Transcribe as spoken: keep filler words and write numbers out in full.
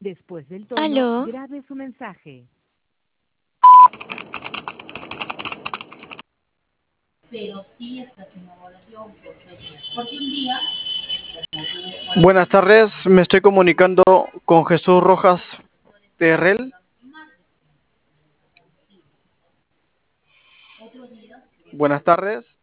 Después del tono, Aló, grabe su mensaje. Buenas tardes, me estoy comunicando con Jesús Rojas Terrell. Buenas tardes.